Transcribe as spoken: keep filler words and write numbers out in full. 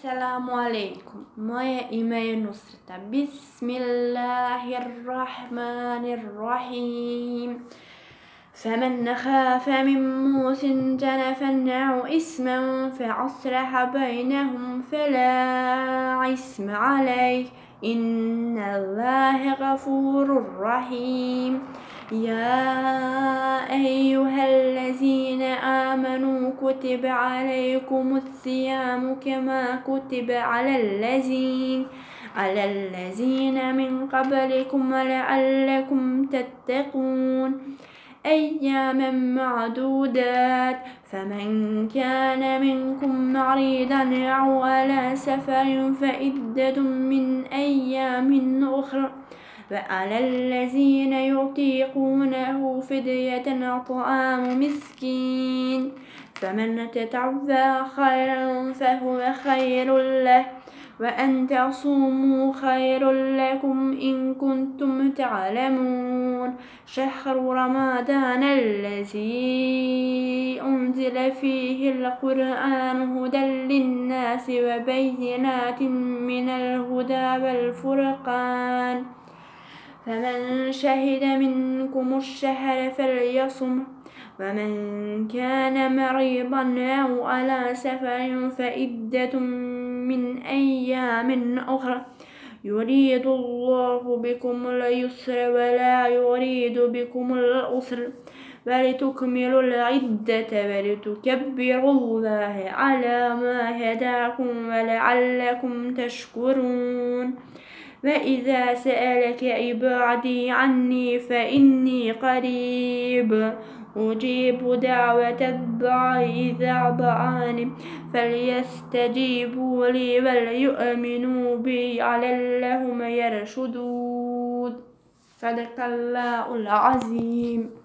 السلام عليكم. Moje ime je Nusreta. Bismillahirrahmanirrahim. فمن خاف من موص جنفا أو إثما فأصلح بينهم فلا إثم عليه إن الله غفور رحيم. يا أيها الذين آمنوا كتب عليكم الصيام كما كتب على الذين على الذين من قبلكم لعلكم تتقون أياما معدودات. فمن كان منكم مريضا أو على سفر فعدة من أيام أخرى وعلى الذين يطيقونه فدية طعام مسكين فمن تطوع خيرا فهو خير له وأن تصوموا خير لكم إن كنتم تعلمون. شهر رمضان الذي أنزل فيه القرآن هدى للناس وبينات من الهدى والفرقان فمن شهد منكم الشهر فليصم ومن كان مريضا أو على سفر فعدة من أيام أخرى يريد الله بكم اليسر ولا يريد بكم العسر ولتكملوا العدة ولتكبروا الله على ما هداكم ولعلكم تشكرون. وإذا سألك عبادي عني فإني قريب أجيب دعوة الداع إذا دعاني فليستجيبوا لي وليؤمنوا بي لعلهم يرشدون. صدق الله العظيم.